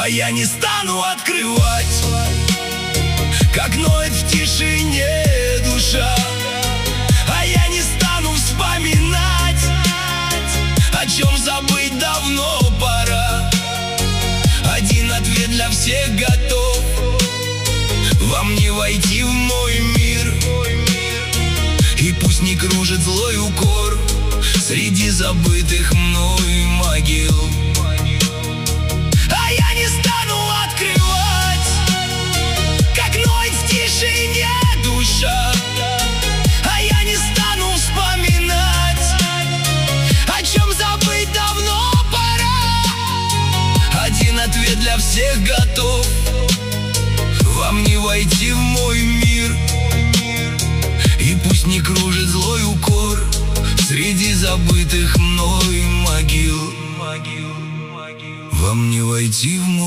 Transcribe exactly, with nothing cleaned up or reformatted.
я не стану открывать, как ноет в тишине душа. А я не стану вспоминать, о чем забыть давно пора. Один ответ для всех готов: вам не войти в мой мир. И пусть не кружит злой укор среди забытых мной могил. А я не стану открывать, как ноет в тишине душа. А я не стану вспоминать, о чем забыть давно пора. Один ответ для всех готов: вам не войти в мой мир. И пусть не кружит злой укор среди забытых мной могил. Вам не войти в мой